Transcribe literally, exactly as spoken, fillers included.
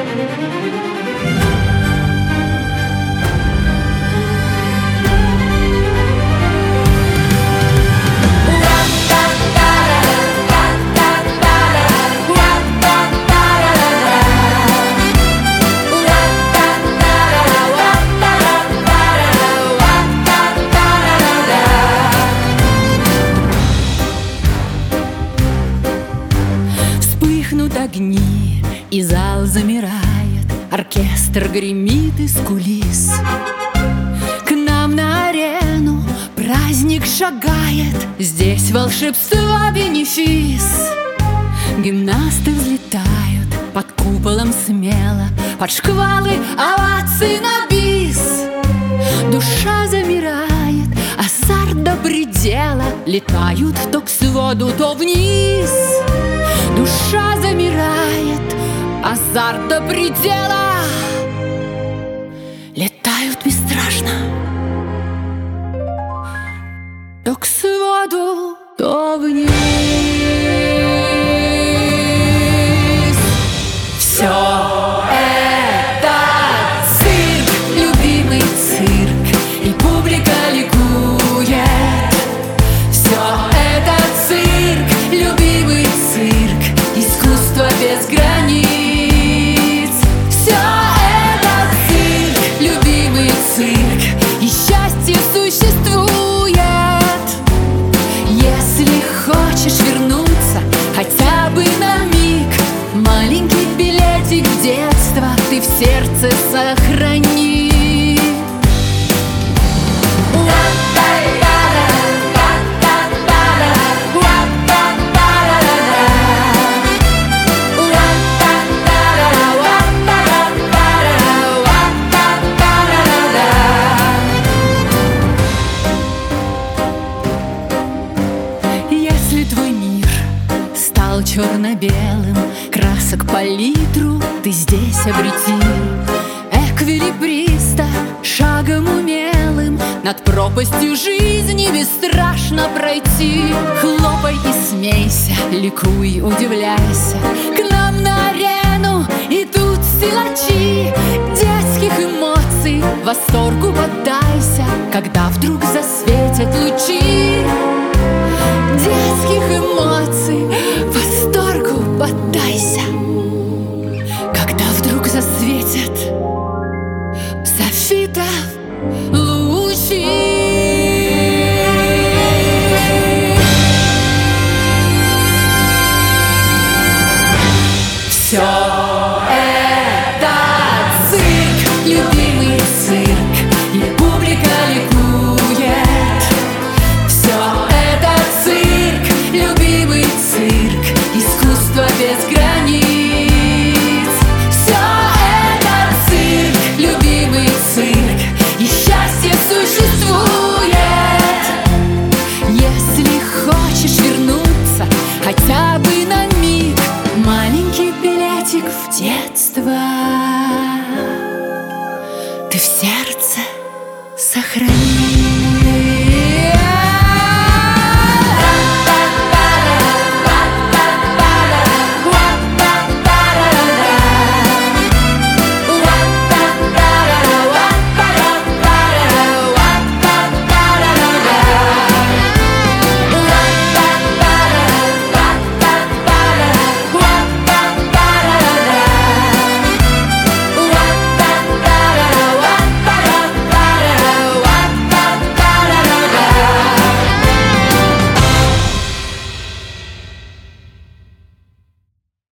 Огни, и зал замирает, оркестр гремит из кулис. К нам на арену праздник шагает, здесь волшебство бенефис. Гимнасты взлетают под куполом смело, под шквалы оваций на бис. Душа замирает, азарт до предела, летают то к своду, то вниз. Душа замирает, азарт до предела, летают бесстрашно то к своду, то вниз. Все это цирк, любимый цирк, и публика ликует. Все это цирк, любимый цирк, искусство без границ. Все это цирк, любимый цирк, и счастье существует. Если хочешь вернуться хотя бы на миг, маленький билетик детства ты в сердце сохрани. Твой мир стал черно-белым, красок палитру ты здесь обрети. Эквилибриста шагом умелым над пропастью жизни бесстрашно пройти. Хлопай и смейся, ликуй, удивляйся. К нам на арену идут силачи детских эмоций, восторгу поддайся, когда вдруг засветят лучи детских эмоций, восторгу поддайся, когда вдруг засветят софитов лучи. Все это цирк, любимый цирк, и публика ликует. Все это цирк, любимый цирк, искусство без границ. Все это цирк, любимый цирк, и счастье существует. Если хочешь вернуться хотя бы на миг, маленький билетик в детство.